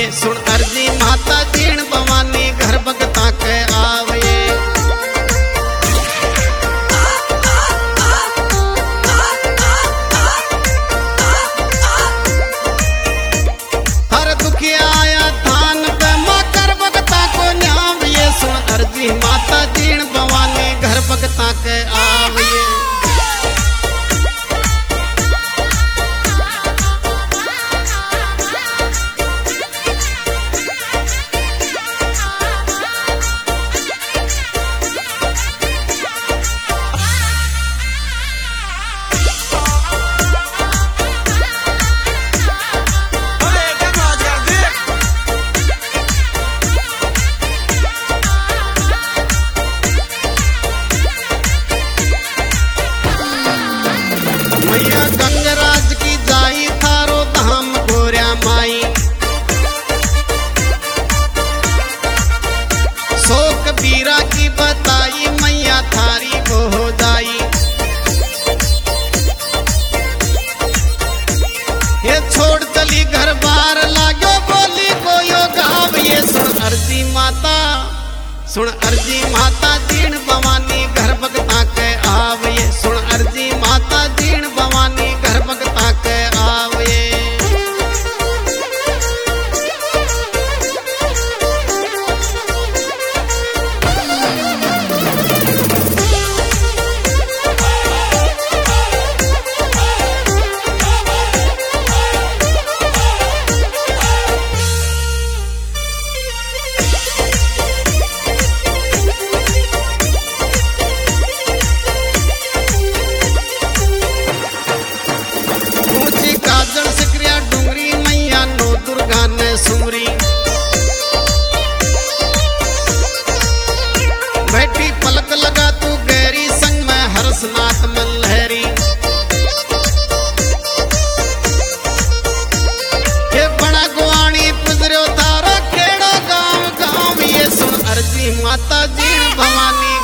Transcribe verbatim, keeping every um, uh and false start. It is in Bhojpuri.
सुन अर्जी माता जीण भवानी घर भगता के आवे। हर दुखी आया थान पे मां कर भगता को न्यावे। सुन अर्जी माता जीण भवानी घर भगता के आवे। मैया गंगराज की जाई थारो धाम गोरिया माई। शोक बीरा की बताई मैया थारी को हो जाई। ये छोड़ चली घर बार लागो बोली को यो गाव। ये सुन अर्जी माता सुन अर्जी माता जीण भवानी घर भगता के आवे। सुन अर्जी माता जीण भवानी घर भगता के आवे। सुमरी बैठी पलक लगा तू गहरी संग में हर्षनाथ में लहरी। ये बड़ा गुआनी पुजरो तारा खेड़ा गांव गांव। ये सुन अर्जी माता जीण भवानी